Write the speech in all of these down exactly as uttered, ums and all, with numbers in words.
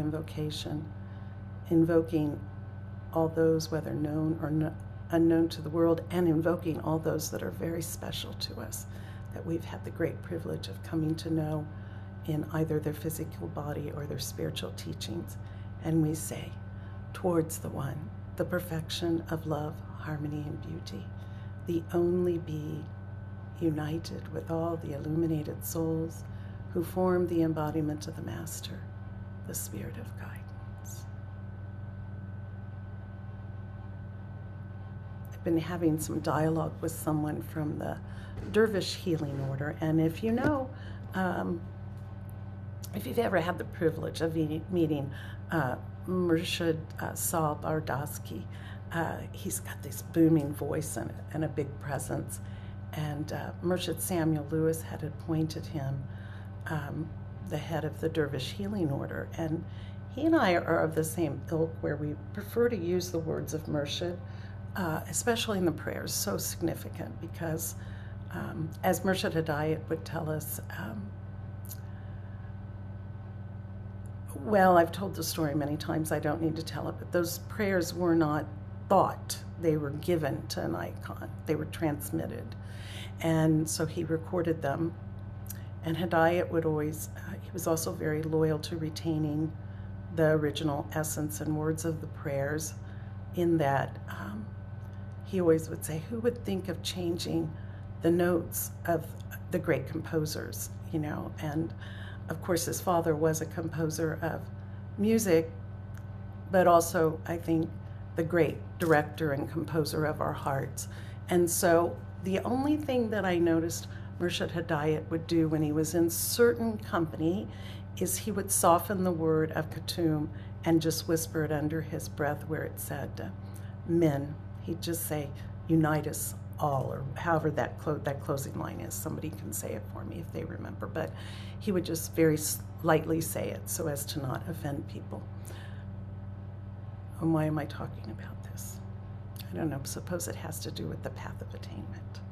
invocation, invoking all those, whether known or no, unknown to the world, and invoking all those that are very special to us, that we've had the great privilege of coming to know in either their physical body or their spiritual teachings. And we say, towards the one, the perfection of love, harmony, and beauty, the only be united with all the illuminated souls who form the embodiment of the Master, the Spirit of Guidance. I've been having some dialogue with someone from the Dervish Healing Order, and if you know, um, if you've ever had the privilege of meeting uh, Murshid uh, Saul Bardasky, uh, he's got this booming voice and, and a big presence. And uh, Murshid Samuel Lewis had appointed him um, the head of the Dervish Healing Order. And he and I are of the same ilk, where we prefer to use the words of Murshid, uh, especially in the prayers, so significant because, um, as Murshid Hidayat would tell us, um, well, I've told the story many times, I don't need to tell it, but those prayers were not thought. They were given to an icon. They were transmitted. And so he recorded them. And Hidayat would always, uh, he was also very loyal to retaining the original essence and words of the prayers, in that um, he always would say, who would think of changing the notes of the great composers, you know? And of course, his father was a composer of music, but also, I think, the great director and composer of our hearts. And so the only thing that I noticed Murshid Hidayat would do when he was in certain company is he would soften the word of Khatum and just whisper it under his breath where it said, uh, men. He'd just say, unite us all, or however that, clo that closing line is. Somebody can say it for me if they remember, but he would just very lightly say it so as to not offend people. And why am I talking about this? I don't know, suppose it has to do with the path of attainment.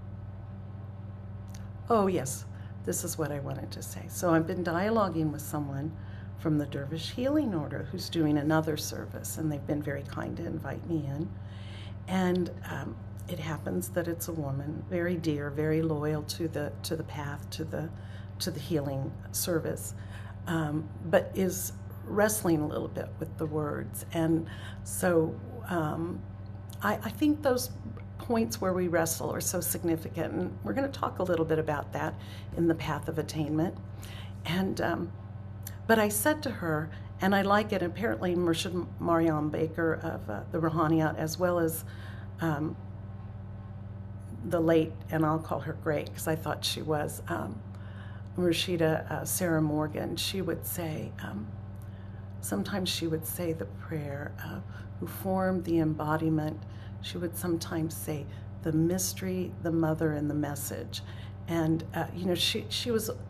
Oh yes, this is what I wanted to say. So I've been dialoguing with someone from the Dervish Healing Order who's doing another service, and they've been very kind to invite me in. And um, it happens that it's a woman, very dear, very loyal to the to the path, to the to the healing service, um, but is wrestling a little bit with the words. And so um, I, I think those points where we wrestle are so significant, and we're going to talk a little bit about that in the path of attainment. And um, but I said to her, and I like it, apparently Murshid Mariam Baker of uh, the Ruhaniyat, as well as um, the late, and I'll call her great because I thought she was, um, Murshida uh, Sarah Morgan, she would say, um, sometimes she would say the prayer, uh, who formed the embodiment. She would sometimes say the mystery, the mother, and the message. And, uh, you know, she, she was, uh,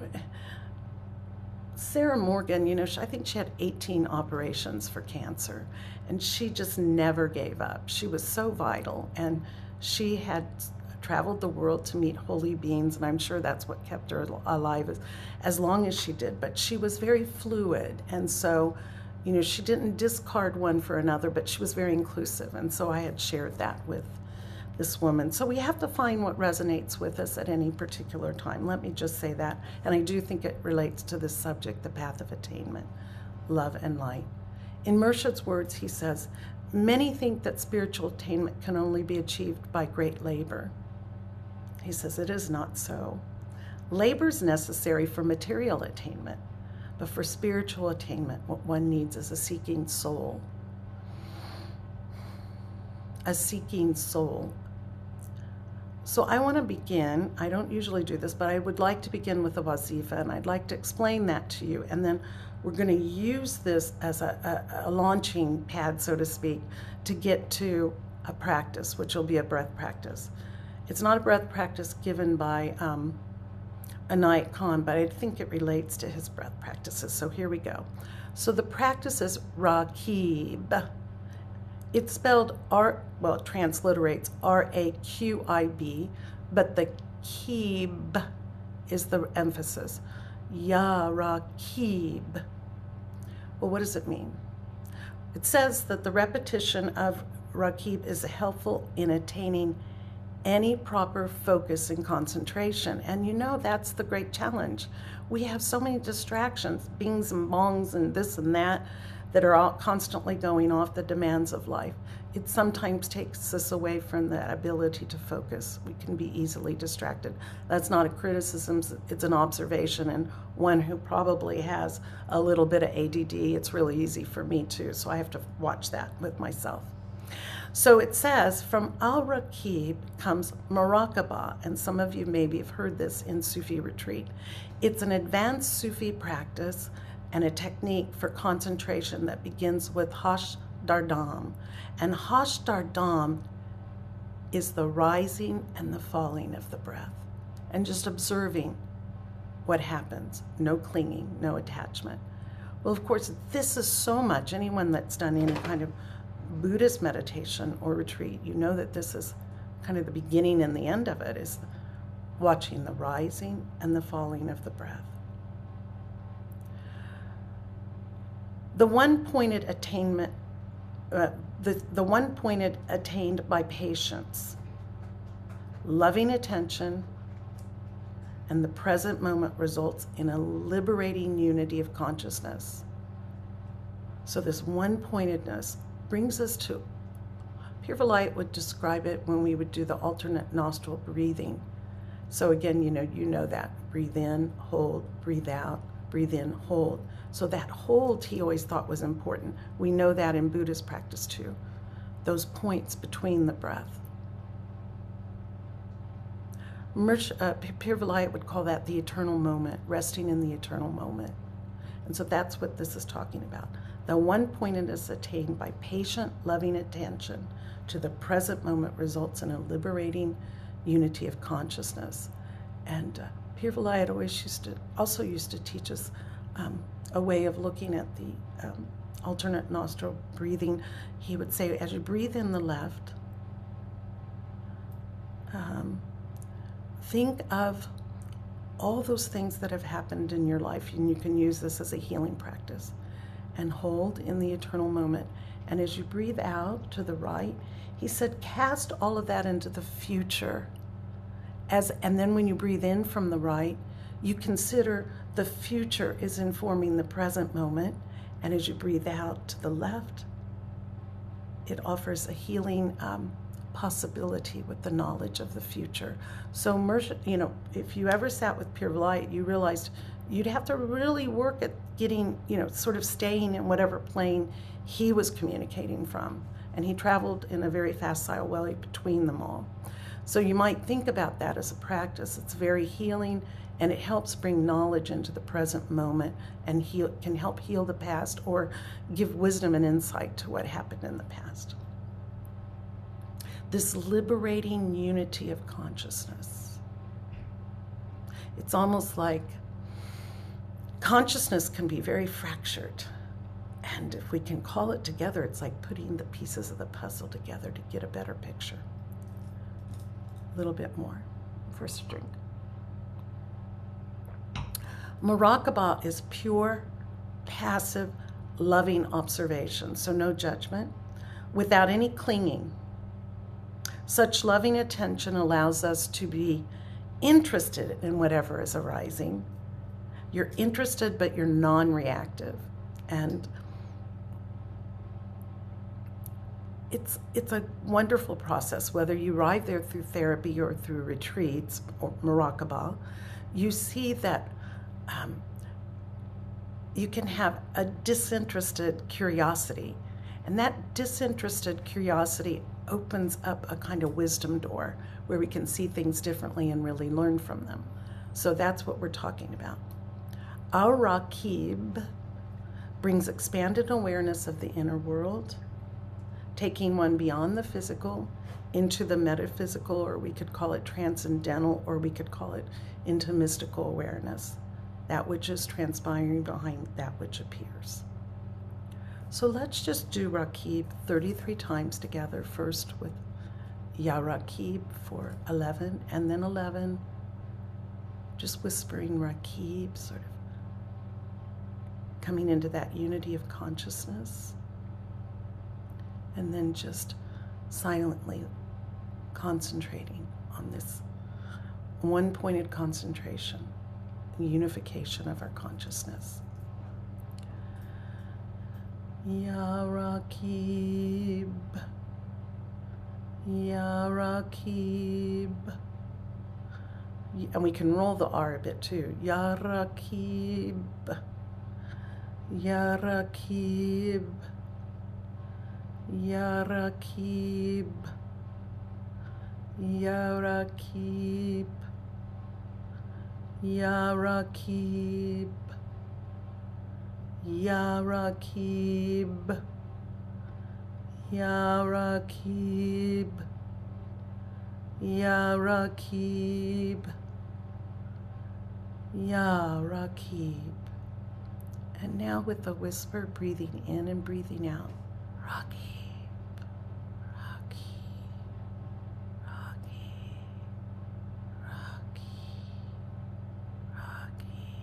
Sarah Morgan, you know, she, I think she had eighteen operations for cancer, and she just never gave up. She was so vital, and she had traveled the world to meet holy beings, and I'm sure that's what kept her alive as, as long as she did. But she was very fluid, and so, you know, she didn't discard one for another, but she was very inclusive, and so I had shared that with this woman. So we have to find what resonates with us at any particular time. Let me just say that, and I do think it relates to this subject, the path of attainment, love and light. In Murshid's words, he says, many think that spiritual attainment can only be achieved by great labor. He says it is not so. Labor is necessary for material attainment, but for spiritual attainment, what one needs is a seeking soul. A seeking soul. So I want to begin, I don't usually do this, but I would like to begin with a wazifa, and I'd like to explain that to you, and then we're going to use this as a, a, a launching pad, so to speak, to get to a practice, which will be a breath practice. It's not a breath practice given by um, Inayat Khan, but I think it relates to his breath practices. So here we go. So the practice is Raqib. It's spelled R, well, it transliterates R A Q I B, but the Qib is the emphasis. Ya Raqib. Well, what does it mean? It says that the repetition of Rakib is helpful in attaining any proper focus and concentration. And you know, that's the great challenge. We have so many distractions, bings and bongs and this and that, that are all constantly going off, the demands of life. It sometimes takes us away from that ability to focus. We can be easily distracted. That's not a criticism, it's an observation, and one who probably has a little bit of A D D. It's really easy for me too, so I have to watch that with myself. So it says, from al-Rakib comes muraqabah, and some of you maybe have heard this in Sufi retreat. It's an advanced Sufi practice and a technique for concentration that begins with Hosh Dardam. And Hosh Dardam is the rising and the falling of the breath, and just observing what happens. No clinging, no attachment. Well, of course, this is so much, anyone that's done any kind of Buddhist meditation or retreat, you know that this is kind of the beginning and the end of it, is watching the rising and the falling of the breath. The one-pointed attainment, uh, the, the one-pointed attained by patience, loving attention, and the present moment results in a liberating unity of consciousness. So this one-pointedness brings us to, Pure Vilayat would describe it when we would do the alternate nostril breathing. So again, you know, you know that. Breathe in, hold, breathe out, breathe in, hold. So that hold he always thought was important. We know that in Buddhist practice too. Those points between the breath. Uh, Pure Vilayat would call that the eternal moment, resting in the eternal moment. And so that's what this is talking about. The one-pointedness attained by patient, loving attention to the present moment results in a liberating unity of consciousness. And uh, Pure Vilayat always used to, also used to teach us um, a way of looking at the um, alternate nostril breathing. He would say, as you breathe in the left, um, think of all those things that have happened in your life, and you can use this as a healing practice. And hold in the eternal moment. And as you breathe out to the right, he said, cast all of that into the future. As, and then when you breathe in from the right, you consider the future is informing the present moment. And as you breathe out to the left, it offers a healing um, possibility with the knowledge of the future. So, you know, if you ever sat with Pure Vilayat, you realized you'd have to really work at getting, you know, sort of staying in whatever plane he was communicating from. And he traveled in a very facile way between them all. So you might think about that as a practice. It's very healing, and it helps bring knowledge into the present moment, and heal, can help heal the past or give wisdom and insight to what happened in the past. This liberating unity of consciousness. It's almost like consciousness can be very fractured. And if we can call it together, it's like putting the pieces of the puzzle together to get a better picture. A little bit more. First drink. Muraqabah is pure, passive, loving observation, so no judgment, without any clinging. Such loving attention allows us to be interested in whatever is arising. You're interested, but you're non-reactive. And it's, it's a wonderful process, whether you arrive there through therapy or through retreats or muraqabah. You see that um, you can have a disinterested curiosity. And that disinterested curiosity opens up a kind of wisdom door where we can see things differently and really learn from them. So that's what we're talking about. Al-Rakib brings expanded awareness of the inner world, taking one beyond the physical into the metaphysical, or we could call it transcendental, or we could call it into mystical awareness, that which is transpiring behind that which appears. So let's just do Rakib thirty-three times together, first with Ya Rakib for eleven, and then eleven, just whispering Rakib, sort of coming into that unity of consciousness, and then just silently concentrating on this one-pointed concentration, unification of our consciousness. Ya Rakib, Ya Rakib. And we can roll the R a bit too. Ya Rakib, Ya Rakib, Ya Rakib, Ya Rakib, Ya Rakib, Ya Rakib, Ya Rakib, Ya Rakib, Ya Rakib. And now with the whisper, breathing in and breathing out. Rakib, Rakib, Rakib, Rakib, Rakib,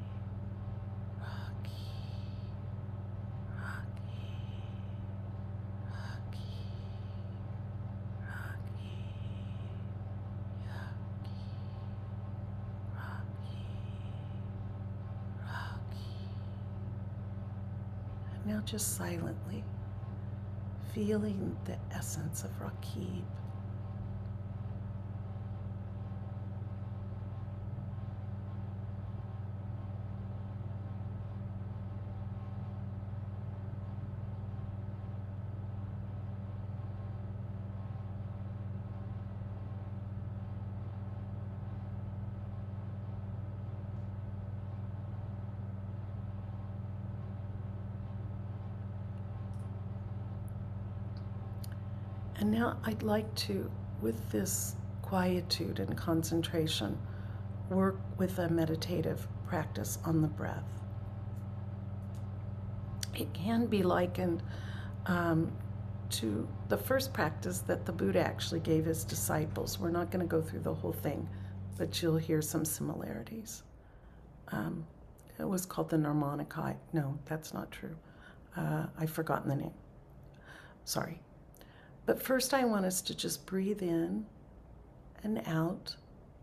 Now just silently feeling the essence of Rakib. And now I'd like to, with this quietude and concentration, work with a meditative practice on the breath. It can be likened um, to the first practice that the Buddha actually gave his disciples. We're not going to go through the whole thing, but you'll hear some similarities. Um, it was called the Nirmanakaya. No, that's not true. Uh, I've forgotten the name. Sorry. But first I want us to just breathe in and out.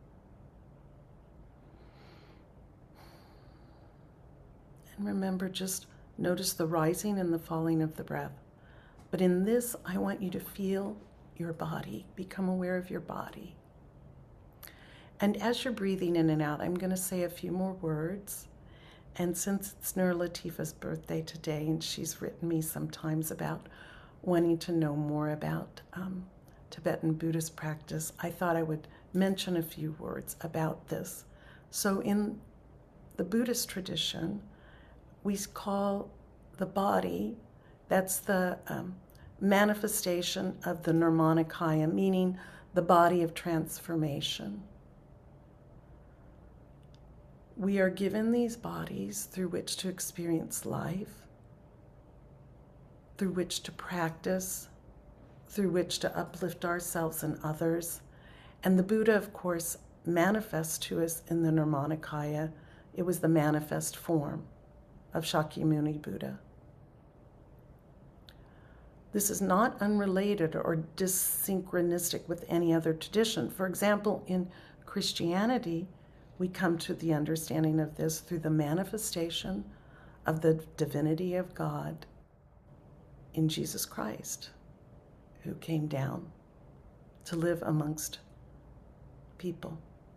And remember, just notice the rising and the falling of the breath. But in this, I want you to feel your body, become aware of your body. And as you're breathing in and out, I'm going to say a few more words. And since it's Nur Latifa's birthday today, and she's written me sometimes about wanting to know more about um, Tibetan Buddhist practice, I thought I would mention a few words about this. So in the Buddhist tradition, we call the body, that's the um, manifestation of the Nirmanakaya, meaning the body of transformation. We are given these bodies through which to experience life, through which to practice, through which to uplift ourselves and others. And the Buddha, of course, manifests to us in the Nirmanakaya. It was the manifest form of Shakyamuni Buddha. This is not unrelated or dissynchronistic with any other tradition. For example, in Christianity, we come to the understanding of this through the manifestation of the divinity of God in Jesus Christ, who came down to live amongst people.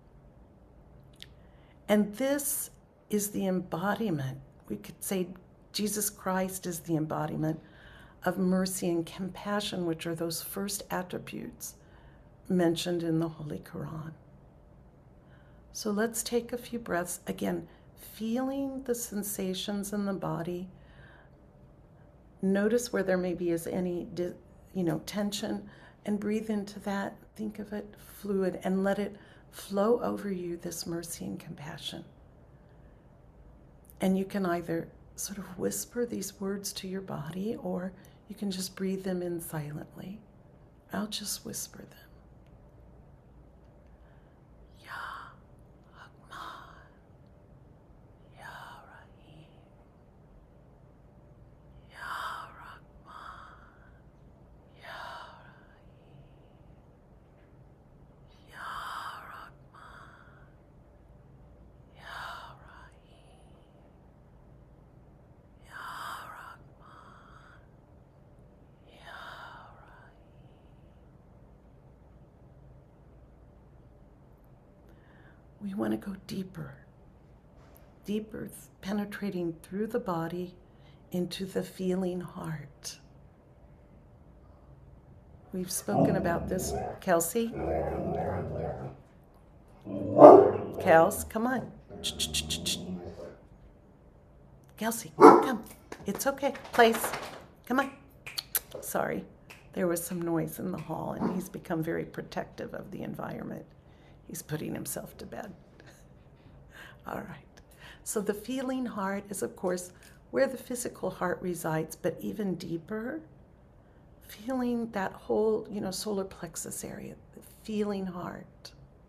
And this is the embodiment, we could say Jesus Christ is the embodiment of mercy and compassion, which are those first attributes mentioned in the Holy Quran. So let's take a few breaths, again, feeling the sensations in the body. Notice where there maybe is any, you know, tension, and breathe into that. Think of it fluid and let it flow over you, this mercy and compassion. And you can either sort of whisper these words to your body, or you can just breathe them in silently. I'll just whisper them. Ya Rahman, Ya Rahim, we want to go deeper, deeper, penetrating through the body into the feeling heart. We've spoken about this. Kelsey? Kels, come on. Kelsey, come. It's okay. Place. Come on. Sorry. There was some noise in the hall, and he's become very protective of the environment. He's putting himself to bed. All right. So the feeling heart is, of course, where the physical heart resides, but even deeper, feeling that whole, you know, solar plexus area, the feeling heart.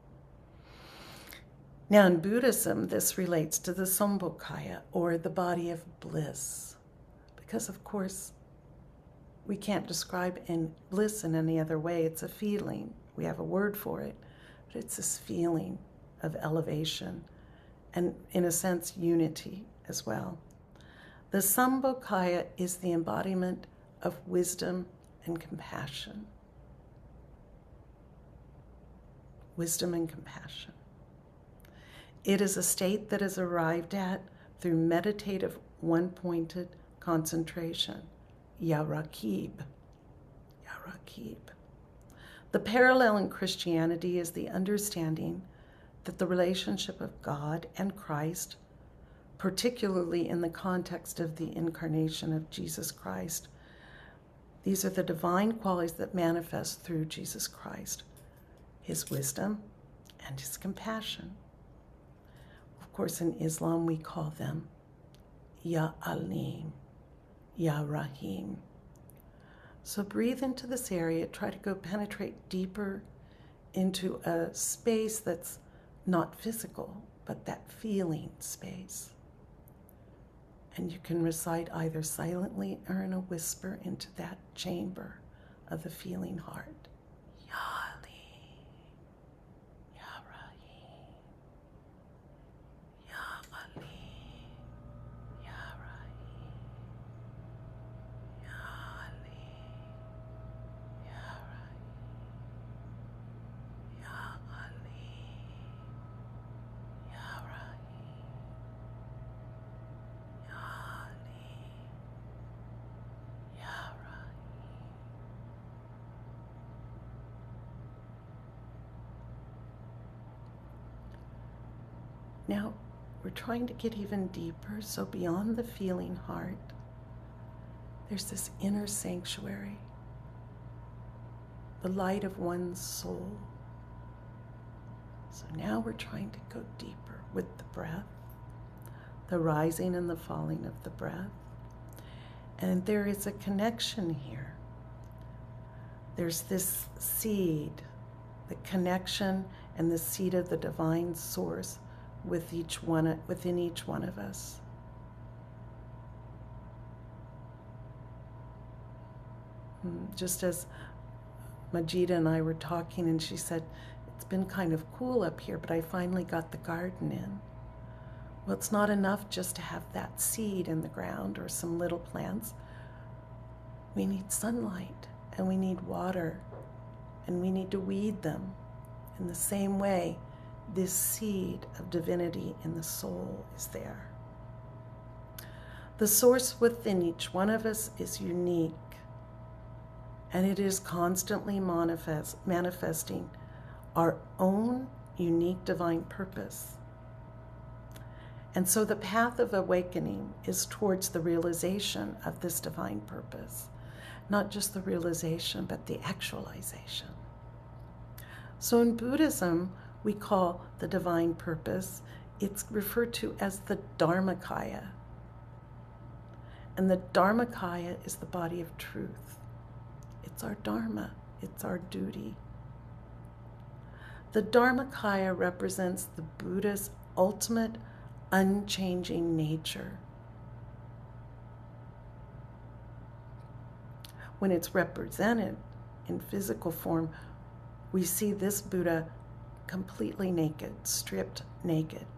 Now, in Buddhism, this relates to the Sambhogakaya, or the body of bliss, because, of course, we can't describe in bliss in any other way. It's a feeling. We have a word for it, but it's this feeling of elevation and, in a sense, unity as well. The Sambhogakaya is the embodiment of wisdom and compassion. Wisdom and compassion. It is a state that is arrived at through meditative, one-pointed concentration, yarakib. Yarakib. The parallel in Christianity is the understanding that the relationship of God and Christ, particularly in the context of the incarnation of Jesus Christ, these are the divine qualities that manifest through Jesus Christ, his wisdom and his compassion. Of course, in Islam, we call them Ya Alim, Ya Rahim. So breathe into this area, try to go penetrate deeper into a space that's not physical, but that feeling space. And you can recite either silently or in a whisper into that chamber of the feeling heart. Ya Ali, Ya Rahim, Ya Ali, Ya Rahim, Ya Ali, Ya Rahim, Ya Ali, Ya Rahim. Now, we're trying to get even deeper, so beyond the feeling heart, there's this inner sanctuary, the light of one's soul. So now we're trying to go deeper with the breath, the rising and the falling of the breath. And there is a connection here. There's this seed, the connection and the seed of the divine source with each one, within each one of us. Just as Majida and I were talking, and she said, it's been kind of cool up here, but I finally got the garden in. Well, it's not enough just to have that seed in the ground or some little plants. We need sunlight, and we need water, and we need to weed them. In the same way, this seed of divinity in the soul is there. The source within each one of us is unique, and it is constantly manifest, manifesting our own unique divine purpose. And so the path of awakening is towards the realization of this divine purpose. Not just the realization, but the actualization. So in Buddhism, we call the divine purpose, it's referred to as the Dharmakaya. And the Dharmakaya is the body of truth. It's our Dharma, it's our duty. The Dharmakaya represents the Buddha's ultimate unchanging nature. When it's represented in physical form, we see this Buddha completely naked, stripped naked.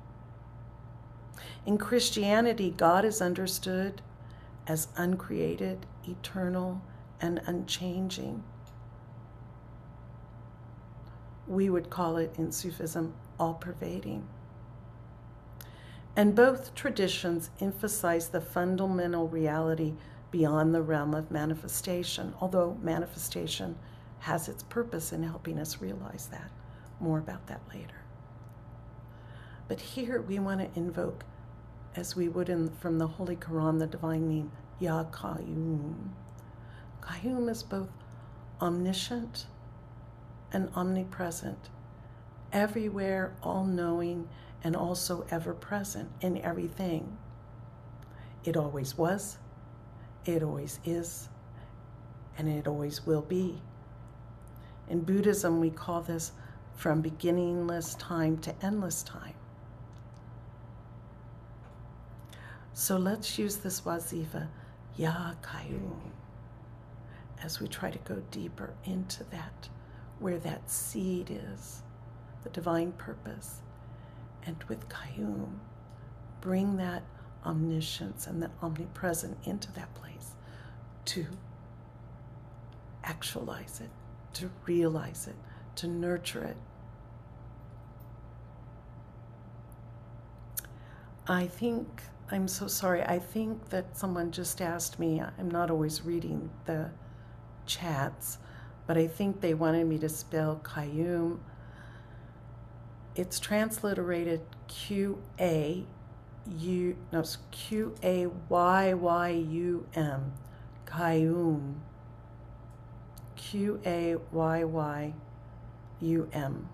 In Christianity, God is understood as uncreated, eternal, and unchanging. We would call it in Sufism all-pervading. And both traditions emphasize the fundamental reality beyond the realm of manifestation, although manifestation has its purpose in helping us realize that. More about that later. But here we want to invoke, as we would in, from the Holy Quran, the divine name, Ya Qayyum. Qayyum is both omniscient and omnipresent, everywhere, all-knowing, and also ever-present in everything. It always was, it always is, and it always will be. In Buddhism, we call this from beginningless time to endless time. So let's use this wazifa, Ya Qayyum, as we try to go deeper into that, where that seed is, the divine purpose. And with Qayyum, bring that omniscience and that omnipresent into that place to actualize it, to realize it, to nurture it. I think, I'm so sorry, I think that someone just asked me, I'm not always reading the chats, but I think they wanted me to spell Qayyum. It's transliterated Q A U, no, it's Q A Y Y U M, Qayyum. Q A Y Y U M.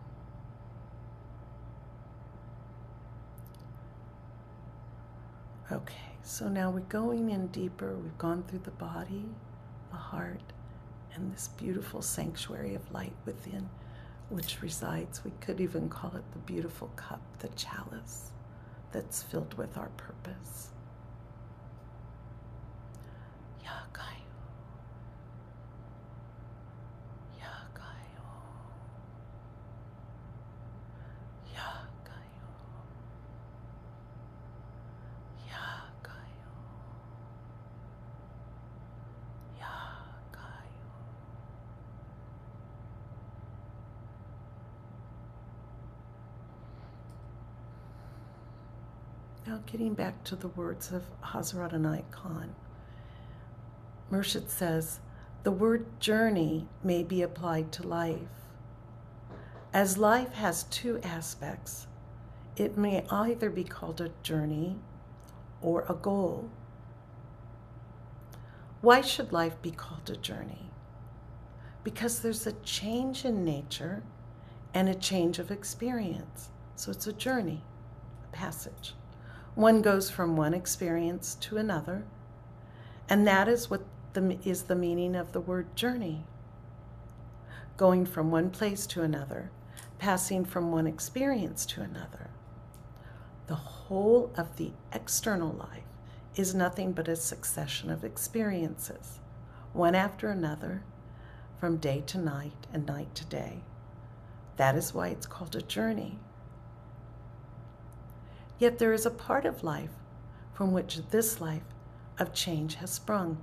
Okay, so now we're going in deeper. We've gone through the body, the heart, and this beautiful sanctuary of light within, which resides, we could even call it the beautiful cup, the chalice that's filled with our purpose. Ya Qayyum. Ya Qayyum. Ya Qayyum. Ya Qayyum. Ya Qayyum. Now getting back to the words of Hazrat Inayat Khan, Murshid says, the word journey may be applied to life. As life has two aspects, it may either be called a journey or a goal. Why should life be called a journey? Because there's a change in nature and a change of experience. So it's a journey, a passage. One goes from one experience to another, and that is what the, is the meaning of the word journey. Going from one place to another, passing from one experience to another. The whole of the external life is nothing but a succession of experiences, one after another, from day to night and night to day. That is why it's called a journey. Yet there is a part of life from which this life of change has sprung.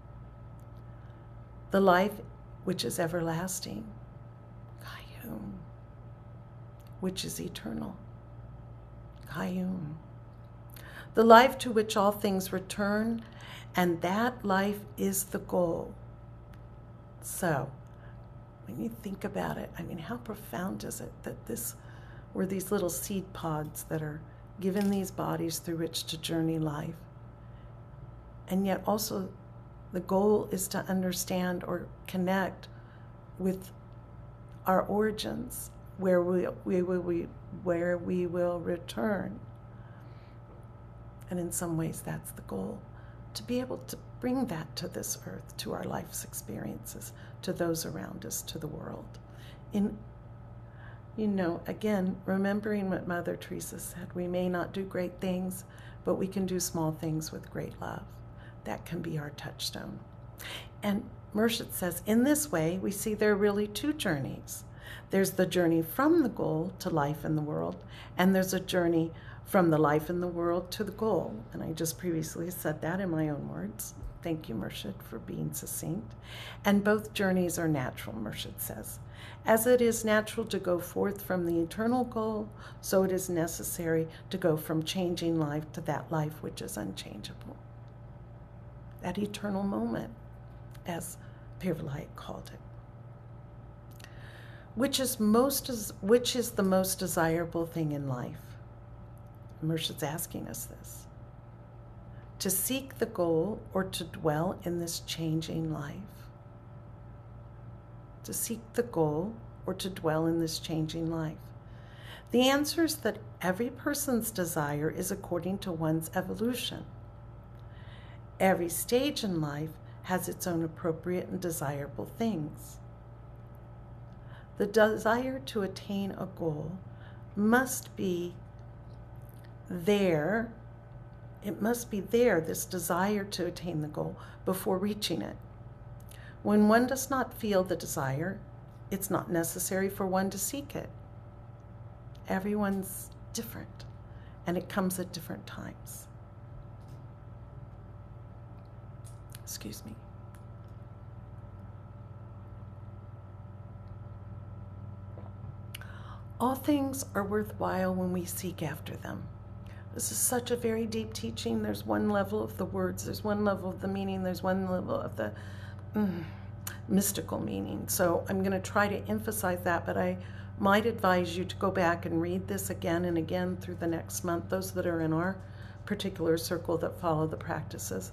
The life which is everlasting, Qayyum, which is eternal, Qayyum. The life to which all things return, and that life is the goal. So, when you think about it, I mean, how profound is it that this, we're these little seed pods that are given these bodies through which to journey life. And yet also the goal is to understand or connect with our origins, where we, we, we, we, where we will return. And in some ways that's the goal, to be able to bring that to this earth, to our life's experiences, to those around us, to the world. In You know, again, remembering what Mother Teresa said, we may not do great things, but we can do small things with great love. That can be our touchstone. And Murshid says, in this way, we see there are really two journeys. There's the journey from the goal to life in the world, and there's a journey from the life in the world to the goal. And I just previously said that in my own words. Thank you, Murshid, for being succinct. And both journeys are natural, Murshid says. As it is natural to go forth from the eternal goal, so it is necessary to go from changing life to that life which is unchangeable. That eternal moment, as Pir Vilayat called it. Which is most which is the most desirable thing in life? Murshid's asking us this. To seek the goal or to dwell in this changing life? To seek the goal or to dwell in this changing life? The answer is that every person's desire is according to one's evolution. Every stage in life has its own appropriate and desirable things. The desire to attain a goal must be there. It must be there, this desire to attain the goal, before reaching it. When one does not feel the desire, it's not necessary for one to seek it. Everyone's different, and it comes at different times. Excuse me. All things are worthwhile when we seek after them. This is such a very deep teaching. There's one level of the words, there's one level of the meaning, there's one level of the mm, mystical meaning. So I'm going to try to emphasize that, but I might advise you to go back and read this again and again through the next month, those that are in our particular circle that follow the practices.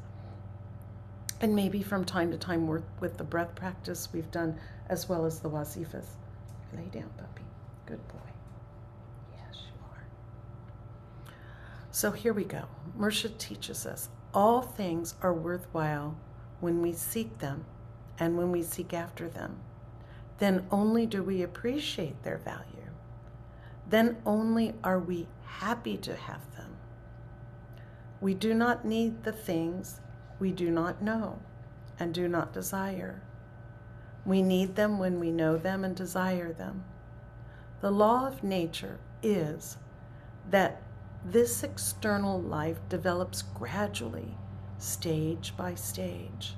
And maybe from time to time work with the breath practice we've done, as well as the wazifas. Lay down, puppy. Good boy. Yes, you are. So here we go. Murshid teaches us, all things are worthwhile when we seek them and when we seek after them. Then only do we appreciate their value. Then only are we happy to have them. We do not need the things we do not know and do not desire. We need them when we know them and desire them. The law of nature is that this external life develops gradually, stage by stage.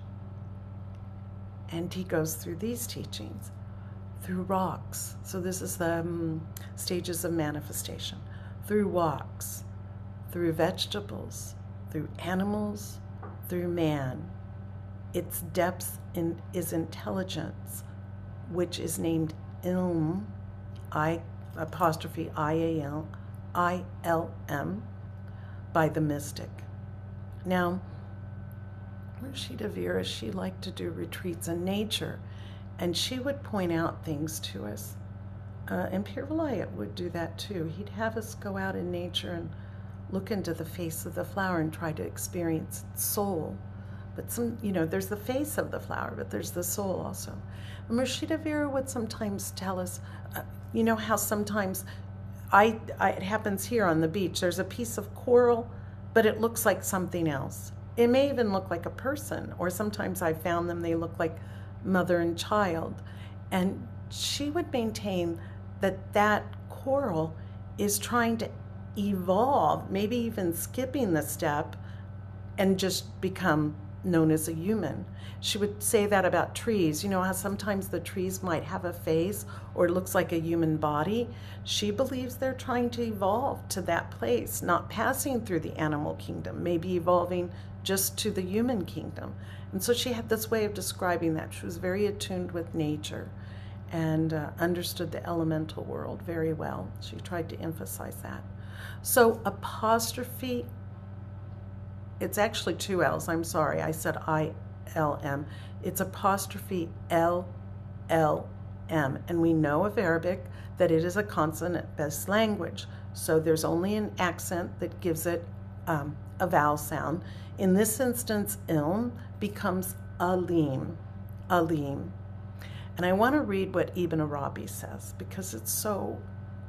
And he goes through these teachings, through rocks. So this is the um, stages of manifestation. Through rocks, through vegetables, through animals, through man. Its depth in, is intelligence, which is named ilm, I apostrophe I A L, I L M, by the mystic. Now, Rashida Vera, she liked to do retreats in nature, and she would point out things to us. Uh, and Pir Vilayat would do that too. He'd have us go out in nature and look into the face of the flower and try to experience its soul. But some, you know, there's the face of the flower, but there's the soul also. And Rashida Vera would sometimes tell us, uh, you know how sometimes I, I, it happens here on the beach. There's a piece of coral, but it looks like something else. It may even look like a person, or sometimes I found them, they look like mother and child. And she would maintain that that coral is trying to evolve, maybe even skipping the step, and just become known as a human. She would say that about trees. You know how sometimes the trees might have a face or it looks like a human body? She believes they're trying to evolve to that place, not passing through the animal kingdom, maybe evolving just to the human kingdom. And so she had this way of describing that. She was very attuned with nature and uh, understood the elemental world very well. She tried to emphasize that. So apostrophe, it's actually two L's, I'm sorry, I said I L M. It's apostrophe L L M. And we know of Arabic that it is a consonant-based language. So there's only an accent that gives it um, a vowel sound. In this instance, ilm becomes alim, alim. And I want to read what Ibn Arabi says because it's so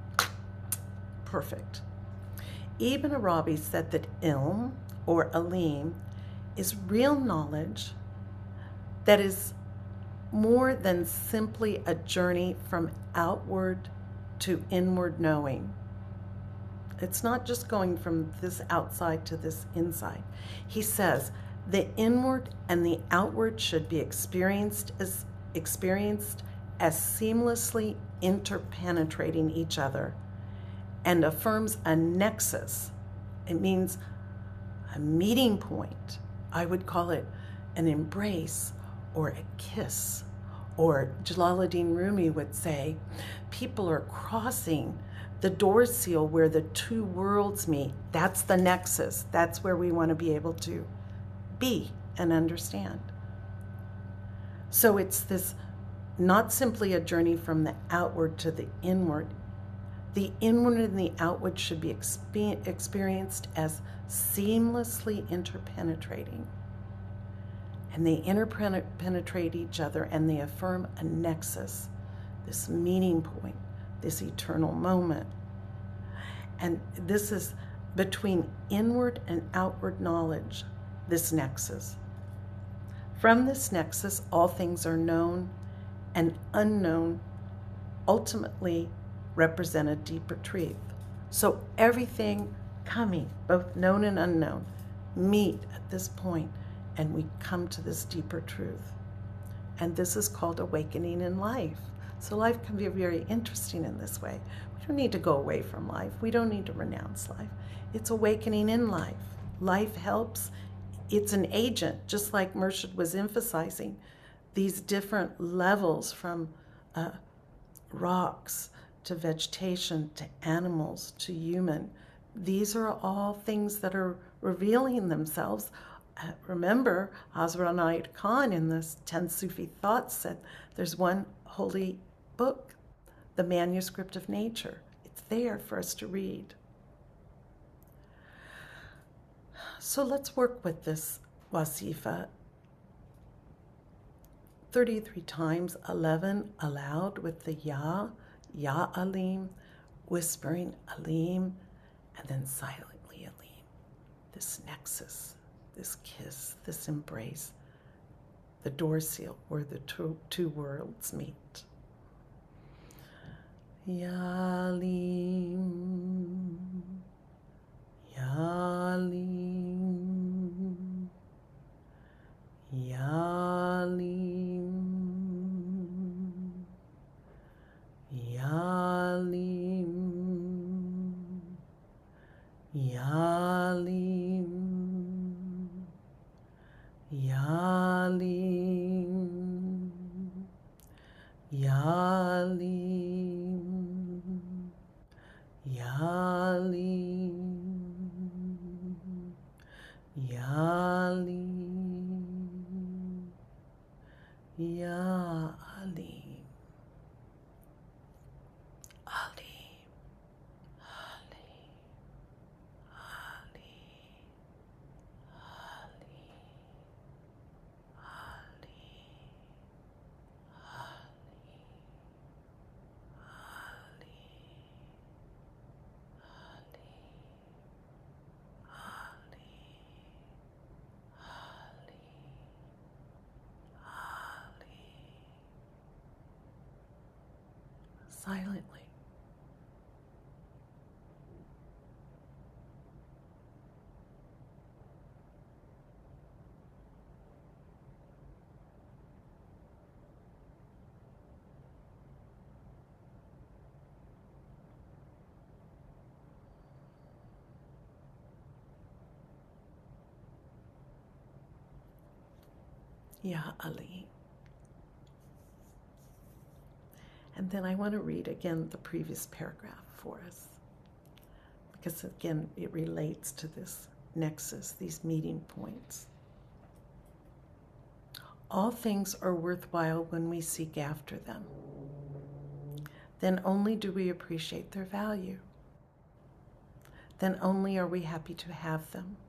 perfect. Ibn Arabi said that ilm, or alim, is real knowledge that is more than simply a journey from outward to inward knowing. It's not just going from this outside to this inside. He says the inward and the outward should be experienced as experienced as seamlessly interpenetrating each other, and affirms a nexus. It means a meeting point. I would call it an embrace or a kiss. Or Jalaluddin Rumi would say, people are crossing the door seal where the two worlds meet. That's the nexus. That's where we want to be able to be and understand. So it's this, not simply a journey from the outward to the inward. The inward and the outward should be expe- experienced as seamlessly interpenetrating. And they interpenetrate each other, and they affirm a nexus, this meeting point, this eternal moment. And this is between inward and outward knowledge, this nexus. From this nexus, all things are known, and unknown ultimately represent a deeper truth. So everything coming, both known and unknown, meet at this point, and we come to this deeper truth. And this is called awakening in life. So life can be very interesting in this way. We don't need to go away from life. We don't need to renounce life. It's awakening in life. Life helps. It's an agent, just like Murshid was emphasizing, these different levels from uh, rocks to vegetation to animals to human. These are all things that are revealing themselves. Uh, remember, Hazrat Inayat Khan in this ten Sufi Thoughts said there's one holy book, the manuscript of nature. It's there for us to read. So let's work with this wasifa. thirty-three times, eleven aloud with the Ya, Ya Alim, whispering Alim, and then silently Alim. This nexus, this kiss, this embrace, the door seal where the two, two worlds meet. Ya Alim, Ya Alim, Ya Alim, Ya Alim, Ya Alim, Ya Alim, Ya Alim, Ya Alim, Ya Alim, Ya Alim, Alim, Alim, silently. Ya Ali. And then I want to read again the previous paragraph for us, because again, it relates to this nexus, these meeting points. All things are worthwhile when we seek after them. Then only do we appreciate their value. Then only are we happy to have them.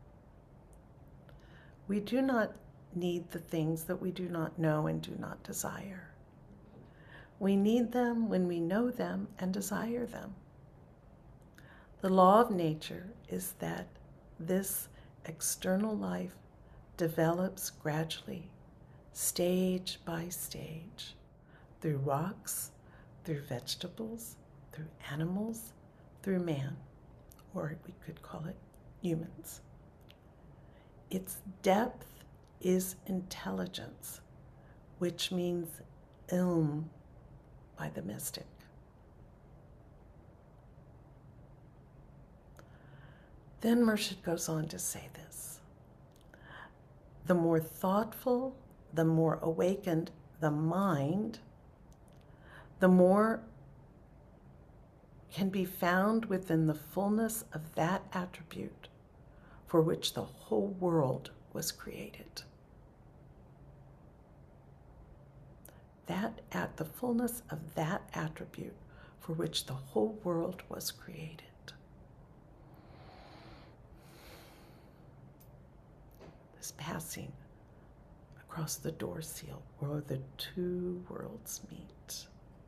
We do not need the things that we do not know and do not desire. We need them when we know them and desire them. The law of nature is that this external life develops gradually, stage by stage, through rocks, through vegetables, through animals, through man. or we could call it humans. Its depth is intelligence, which means ilm by the mystic. Then Murshid goes on to say this: the more thoughtful, the more awakened the mind, the more can be found within the fullness of that attribute for which the whole world was created. That at the fullness of that attribute for which the whole world was created. This passing across the door seal where the two worlds meet.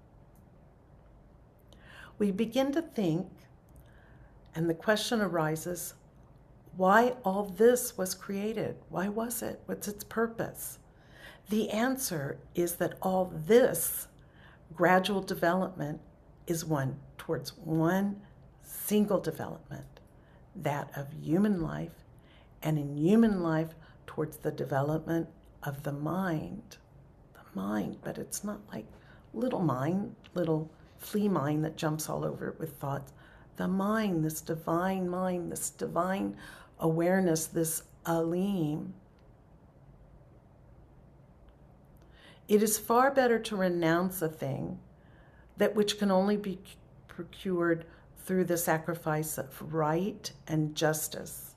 We begin to think, and the question arises, why all this was created? Why was it? What's its purpose? The answer is that all this gradual development is one towards one single development, that of human life, and in human life towards the development of the mind. The mind, but it's not like little mind, little flea mind that jumps all over it with thoughts. The mind, this divine mind, this divine awareness, this Alim. It is far better to renounce a thing that which can only be procured through the sacrifice of right and justice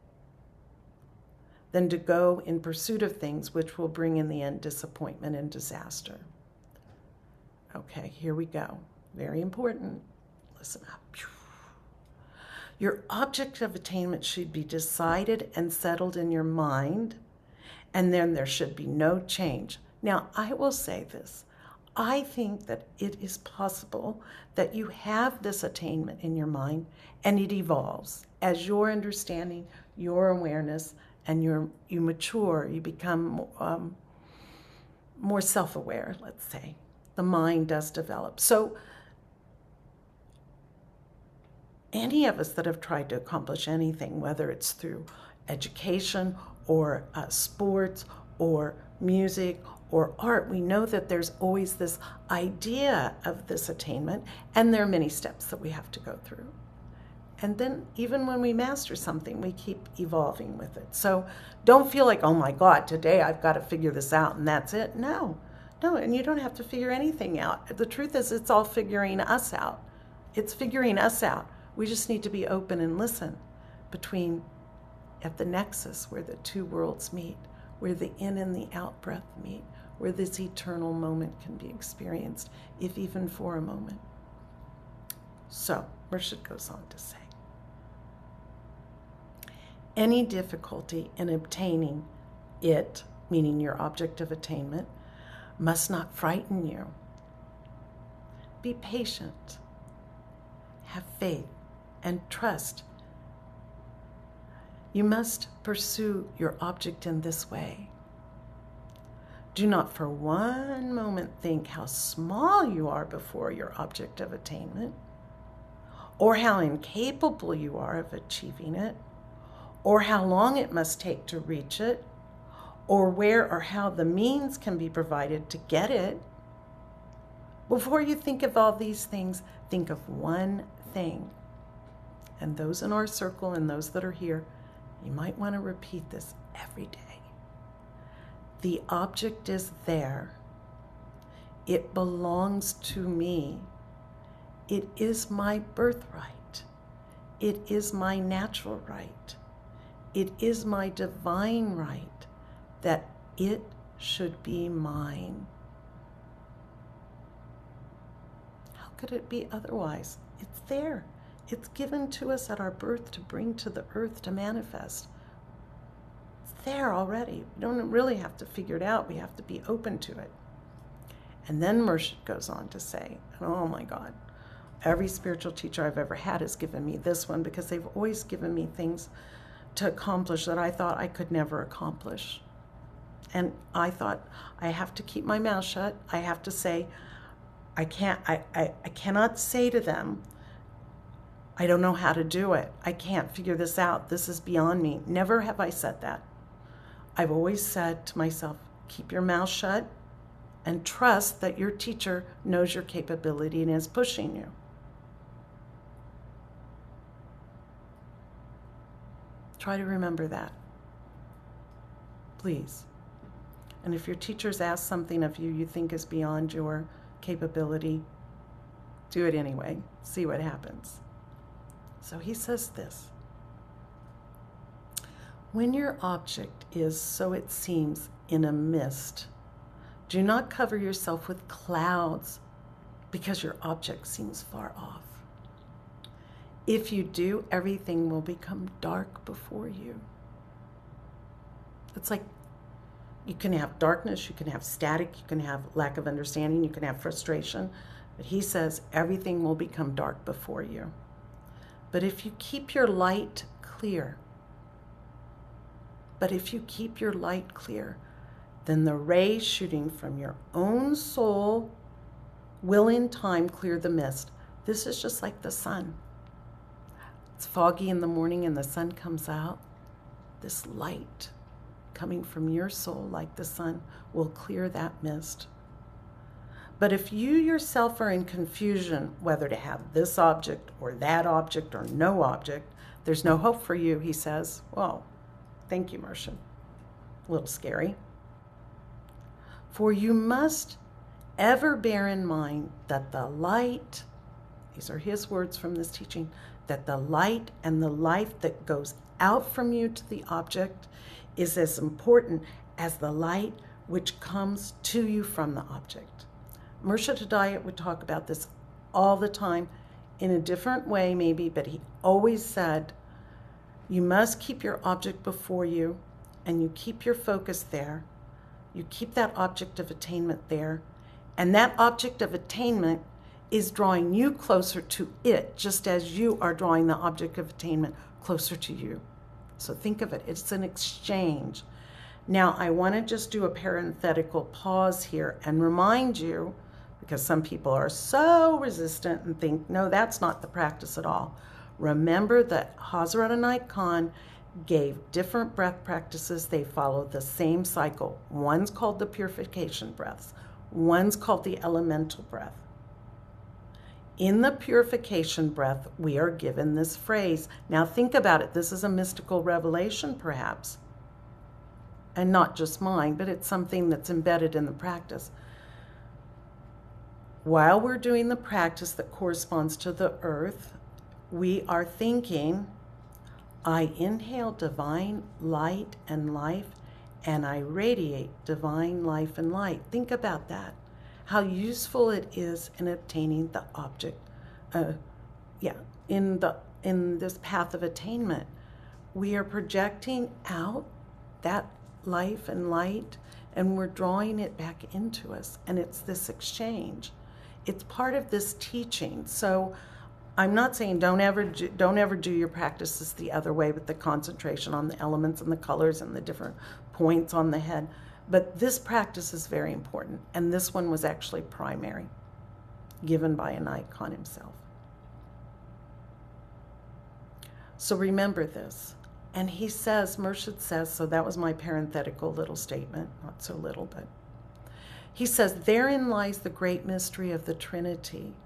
than to go in pursuit of things which will bring in the end disappointment and disaster. Okay, here we go. Very important. Listen up. Your object of attainment should be decided and settled in your mind, and then there should be no change. Now, I will say this. I think that it is possible that you have this attainment in your mind, and it evolves as your understanding, your awareness, and your, you mature, you become um, more self-aware, let's say. The mind does develop. So any of us that have tried to accomplish anything, whether it's through education or uh, sports or music or art, we know that there's always this idea of this attainment, and there are many steps that we have to go through. And then even when we master something, we keep evolving with it. So don't feel like, oh my God, today I've got to figure this out and that's it. No, no, and you don't have to figure anything out. The truth is, it's all figuring us out. It's figuring us out. We just need to be open and listen between, at the nexus where the two worlds meet, where the in and the out breath meet, where this eternal moment can be experienced, if even for a moment. So, Murshid goes on to say, any difficulty in obtaining it, meaning your object of attainment, must not frighten you. Be patient, have faith, and trust. You must pursue your object in this way. Do not for one moment think how small you are before your object of attainment, or how incapable you are of achieving it, or how long it must take to reach it, or where or how the means can be provided to get it. Before you think of all these things, think of one thing. And those in our circle and those that are here, you might want to repeat this every day. The object is there. It belongs to me. It is my birthright. It is my natural right. It is my divine right that it should be mine. How could it be otherwise? It's there. It's given to us at our birth to bring to the earth to manifest. It's there already. We don't really have to figure it out. We have to be open to it. And then Murshid goes on to say, oh my God, every spiritual teacher I've ever had has given me this one, because they've always given me things to accomplish that I thought I could never accomplish. And I thought, I have to keep my mouth shut. I have to say, I can't, I, I, I cannot say to them, I don't know how to do it. I can't figure this out. This is beyond me. Never have I said that. I've always said to myself, keep your mouth shut and trust that your teacher knows your capability and is pushing you. Try to remember that, please. And if your teacher's asked something of you you think is beyond your capability, do it anyway. See what happens. So he says this. When your object is, so it seems, in a mist, do not cover yourself with clouds because your object seems far off. If you do, everything will become dark before you. It's like you can have darkness, you can have static, you can have lack of understanding, you can have frustration. But he says everything will become dark before you. But if you keep your light clear, but if you keep your light clear, then the rays shooting from your own soul will in time clear the mist. This is just like the sun. It's foggy in the morning and the sun comes out. This light coming from your soul like the sun will clear that mist. But if you yourself are in confusion whether to have this object or that object or no object, there's no hope for you, he says. Well, thank you, Mershon. A little scary. For you must ever bear in mind that the light, these are his words from this teaching, that the light and the life that goes out from you to the object is as important as the light which comes to you from the object. Mersha Tadayat would talk about this all the time in a different way maybe, but he always said, you must keep your object before you and you keep your focus there. You keep that object of attainment there, and that object of attainment is drawing you closer to it, just as you are drawing the object of attainment closer to you. So think of it, it's an exchange. Now, I want to just do a parenthetical pause here and remind you, because some people are so resistant and think, no, that's not the practice at all. Remember that Hazrat Inayat Khan gave different breath practices. They follow the same cycle. One's called the purification breaths. One's called the elemental breath. In the purification breath, we are given this phrase. Now think about it. This is a mystical revelation, perhaps. And not just mine, but it's something that's embedded in the practice. While we're doing the practice that corresponds to the earth, we are thinking, I inhale divine light and life, and I radiate divine life and light. Think about that. How useful it is in obtaining the object, uh, yeah, in the in this path of attainment. We are projecting out that life and light, and we're drawing it back into us, and it's this exchange. It's part of this teaching. So I'm not saying don't ever do, don't ever do your practices the other way with the concentration on the elements and the colors and the different points on the head. But this practice is very important, and this one was actually primary, given by Inayat Khan himself. So remember this. And he says, Murshid says, so that was my parenthetical little statement, not so little, but he says, therein lies the great mystery of the Trinity.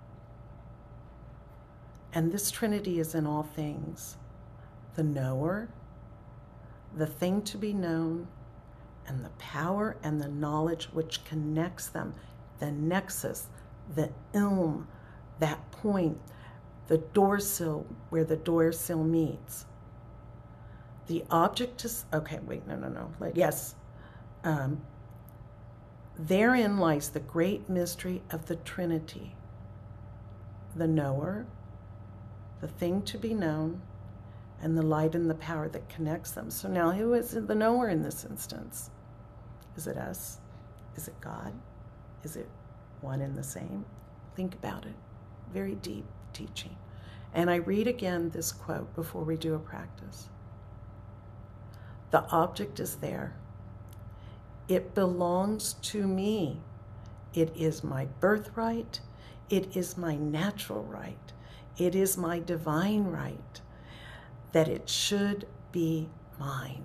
And this Trinity is in all things, the knower, the thing to be known, and the power and the knowledge which connects them, the nexus, the ilm, that point, the door sill where the door sill meets. The object is, okay, wait, no, no, no, yes. Um, therein lies the great mystery of the Trinity, the knower, the thing to be known, and the light and the power that connects them. So now who is the knower in this instance? Is it us? Is it God? Is it one and the same? Think about it. Very deep teaching. And I read again this quote before we do a practice. The object is there. It belongs to me. It is my birthright. It is my natural right. It is my divine right that it should be mine.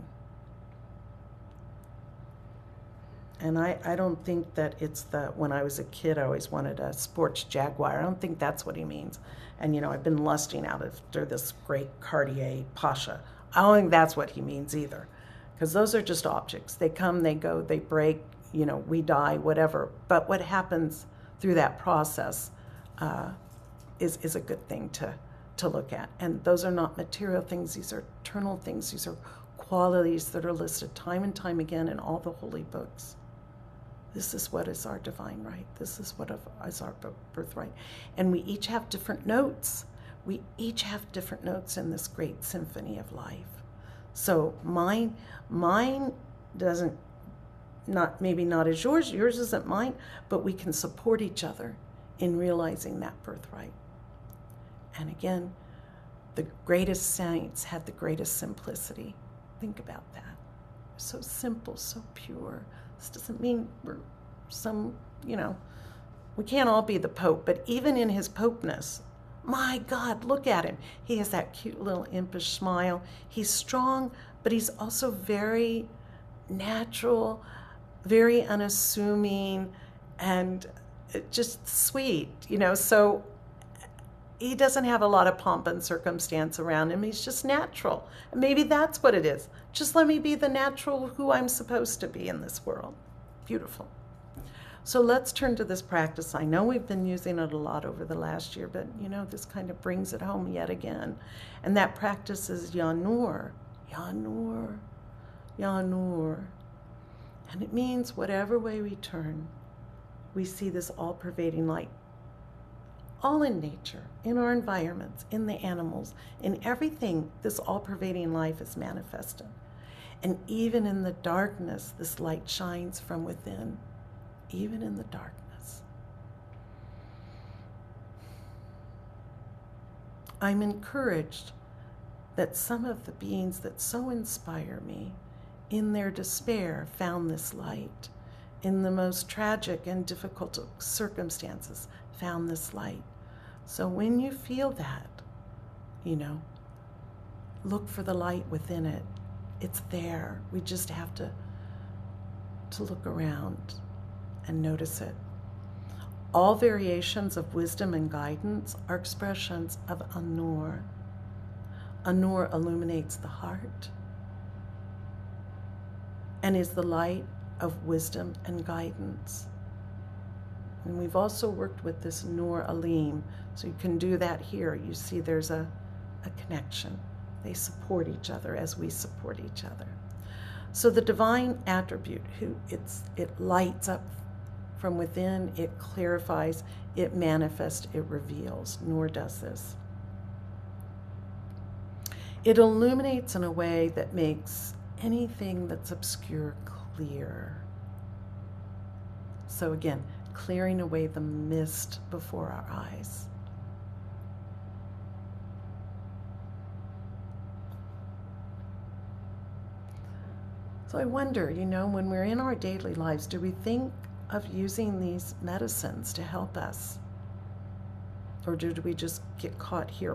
And I, I don't think that it's the, when I was a kid, I always wanted a sports Jaguar. I don't think that's what he means. And, you know, I've been lusting after this great Cartier Pasha. I don't think that's what he means either. Because those are just objects. They come, they go, they break, you know, we die, whatever. But what happens through that process uh, is, is a good thing to, to look at. And those are not material things. These are eternal things. These are qualities that are listed time and time again in all the holy books. This is what is our divine right. This is what is our birthright. And we each have different notes. We each have different notes in this great symphony of life. So mine, mine doesn't, not maybe not as yours, yours isn't mine, but we can support each other in realizing that birthright. And again, the greatest saints had the greatest simplicity. Think about that. So simple, so pure. This doesn't mean we're some, you know, we can't all be the Pope, but even in his Popeness, my God, look at him. He has that cute little impish smile. He's strong, but he's also very natural, very unassuming, and just sweet, you know. So he doesn't have a lot of pomp and circumstance around him. He's just natural. And maybe that's what it is. Just let me be the natural who I'm supposed to be in this world. Beautiful. So let's turn to this practice. I know we've been using it a lot over the last year, but you know, this kind of brings it home yet again. And that practice is Yanur. Yanur. Yanur. And it means whatever way we turn, we see this all-pervading light. All in nature, in our environments, in the animals, in everything, this all-pervading life is manifested. And even in the darkness, this light shines from within, even in the darkness. I'm encouraged that some of the beings that so inspire me, in their despair, found this light. In the most tragic and difficult circumstances, found this light. So when you feel that, you know, look for the light within it. It's there. We just have to, to look around and notice it. All variations of wisdom and guidance are expressions of Anur. Anur illuminates the heart and is the light of wisdom and guidance. And we've also worked with this Nur Alim, so you can do that here. You see there's a, a connection. They support each other as we support each other. So the divine attribute, who it's it lights up from within, it clarifies, it manifests, it reveals. Nur does this. It illuminates in a way that makes anything that's obscure clear. So again, clearing away the mist before our eyes. So I wonder, you know, when we're in our daily lives, do we think of using these medicines to help us? Or do we just get caught here?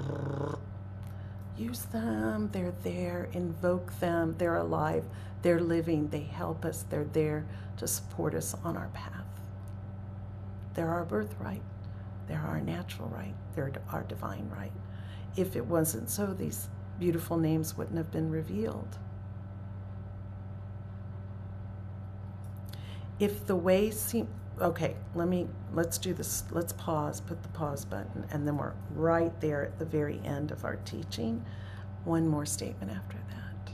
Use them, they're there, invoke them, they're alive, they're living, they help us, they're there to support us on our path. They're our birthright, they're our natural right, they're our divine right. If it wasn't so, these beautiful names wouldn't have been revealed. If the way seems, okay, let me, let's do this, let's pause, put the pause button, and then we're right there at the very end of our teaching. One more statement after that.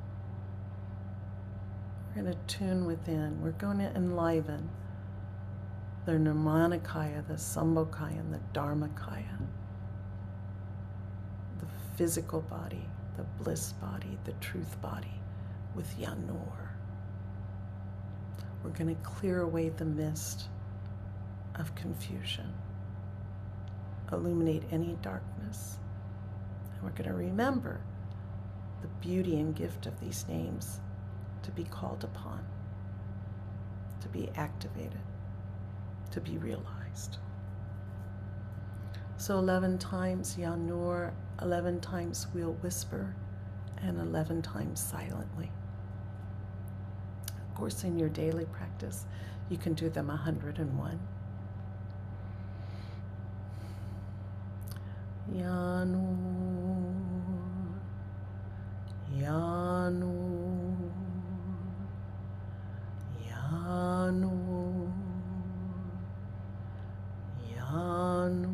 We're going to tune within, we're going to enliven the Nirmanakaya, the Sambhogakaya, and the Dharmakaya. The physical body, the bliss body, the truth body with Yanur. We're going to clear away the mist of confusion, illuminate any darkness, and we're going to remember the beauty and gift of these names to be called upon, to be activated, to be realized. So eleven times Yanur, eleven times we'll whisper, and eleven times silently. Of course, in your daily practice, you can do them one hundred and one. Yanur, Yanur, Yanur, Yanur,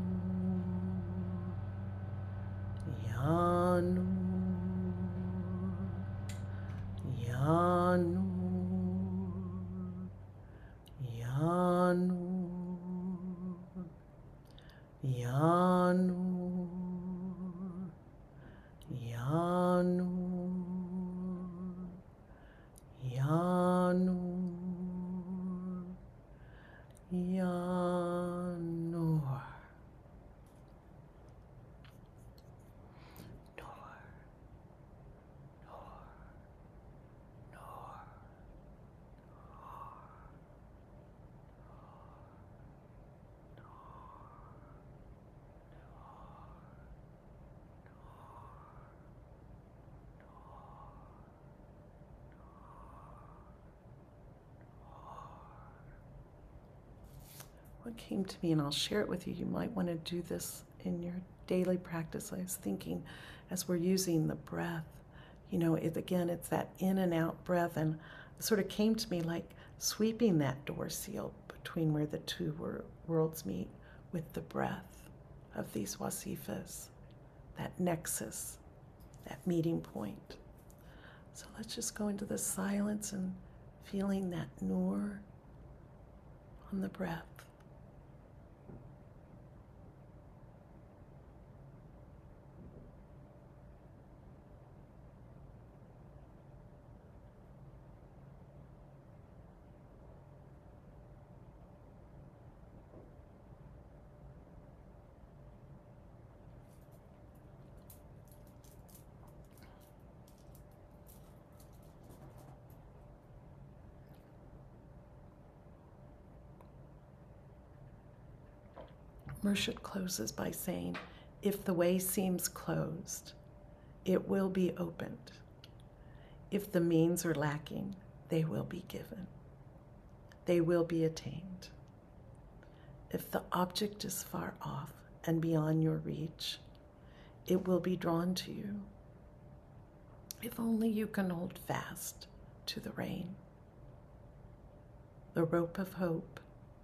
Yanur, Yanur, Yanur, Yanur, Yanur, Yanur, Yanur. What came to me, and I'll share it with you, you might want to do this in your daily practice. I was thinking, as we're using the breath, you know, it, again, it's that in and out breath, and it sort of came to me like sweeping that door seal between where the two wor- worlds meet with the breath of these wasifas, that nexus, that meeting point. So let's just go into the silence and feeling that nur on the breath. Murshid closes by saying, if the way seems closed, it will be opened. If the means are lacking, they will be given. They will be attained. If the object is far off and beyond your reach, it will be drawn to you. If only you can hold fast to the rein, the rope of hope,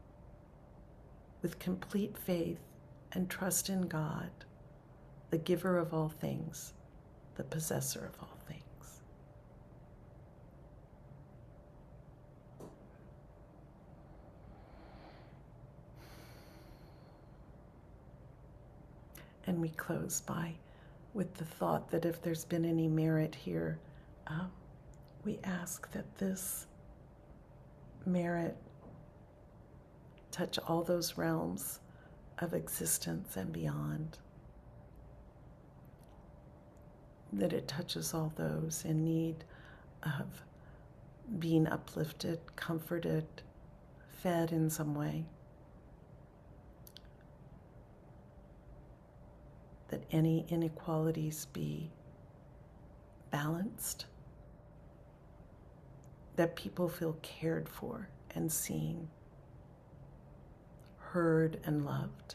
with complete faith and trust in God, the giver of all things, the possessor of all things. And we close by with the thought that if there's been any merit here, uh, we ask that this merit touch all those realms of existence and beyond. That it touches all those in need of being uplifted, comforted, fed in some way. That any inequalities be balanced. That people feel cared for and seen, heard and loved.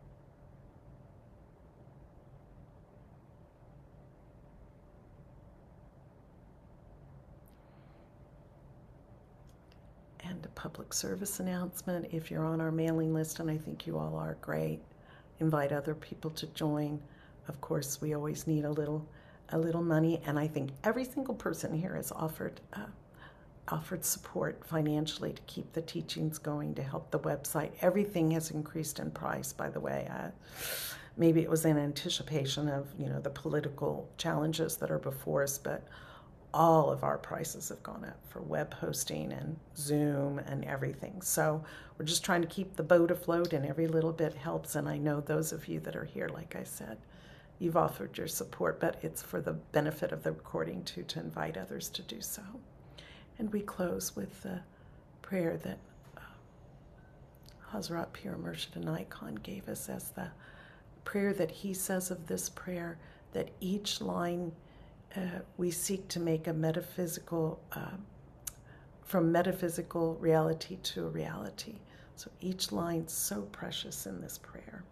And a public service announcement, if you're on our mailing list, and I think you all are, great, invite other people to join. Of course, we always need a little a little money, and I think every single person here has offered uh, offered support financially to keep the teachings going, to help the website. Everything has increased in price, by the way. Uh, maybe it was in anticipation of, you know, the political challenges that are before us, but all of our prices have gone up for web hosting and Zoom and everything. So we're just trying to keep the boat afloat, and every little bit helps. And I know those of you that are here, like I said, you've offered your support, but it's for the benefit of the recording too, to invite others to do so. And we close with the prayer that uh, Hazrat Pir Murshid Inayat Khan gave us as the prayer that he says of this prayer, that each line uh, we seek to make a metaphysical, uh, from metaphysical reality to a reality. So each line so precious in this prayer.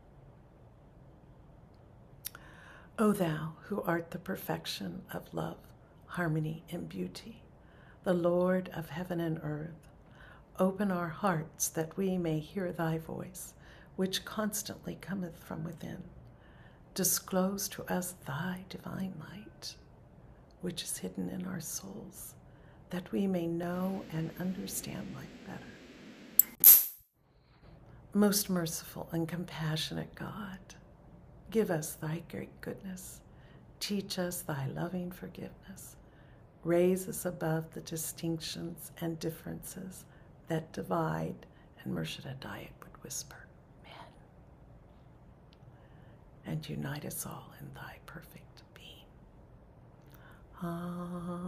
O thou who art the perfection of love, harmony, and beauty, the Lord of heaven and earth, open our hearts that we may hear thy voice, which constantly cometh from within. Disclose to us thy divine light, which is hidden in our souls, that we may know and understand life better. Most merciful and compassionate God, give us thy great goodness. Teach us thy loving forgiveness. Raise us above the distinctions and differences that divide, and Murshid Dayat would whisper, men, and unite us all in thy perfect being. Amen.